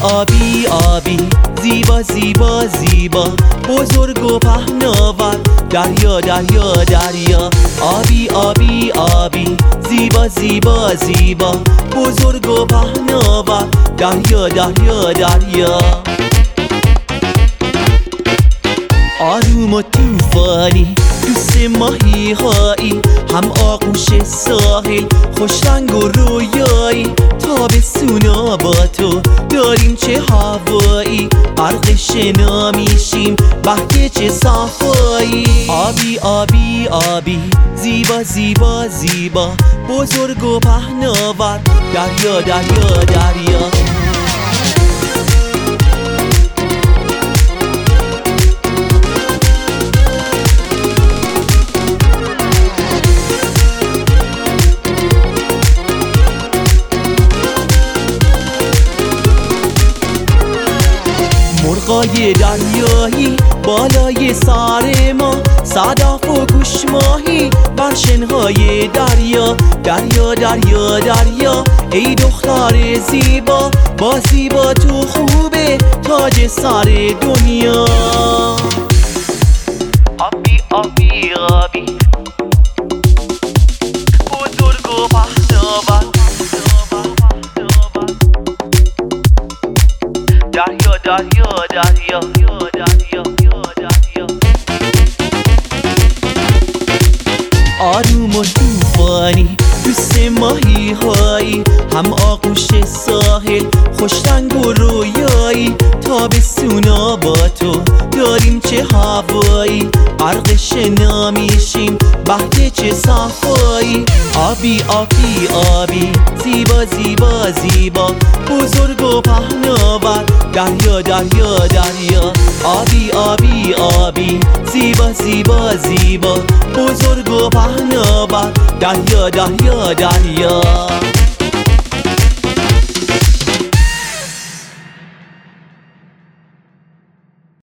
آبی آبی زیبا زیبا زیبا بزرگ و پهناور دریا دریا دریا آبی آبی آبی زیبا زیبا زیبا بزرگ و پهناور دریا دریا دریا آروم و توفانی دوست ماهی هایی هم آغوش ساحل خوش رنگ و رویایی تابستونا با تو داریم چه هوایی غرق شنا میشیم بهکه چه صفایی آبی آبی آبی زیبا زیبا زیبا بزرگ و پهناور دریا دریا دریا مرغای دریایی بالای سر ما صدف و گوش ماهی بر شنهای دریا دریا دریا دریا ای دختر زیبا با زیبا تو خوبه تاج سر دنیا آبی آبی آبی بزرگ و پهناور دریا دریا دریا دریا دریا آروم و توفانی دوست ماهی هایی هم آغوش ساحل خوش رنگ و رویایی تابستونا با تو داریم چه هوایی غرق شنا میشیم بهکه چه صفایی آبی آبی آبی زیبا زیبا زیبا بزرگ و پهناور دریا دریا دریا آبی آبی آبی زیبا زیبا زیبا بزرگ و پهناور دریا دریا دریا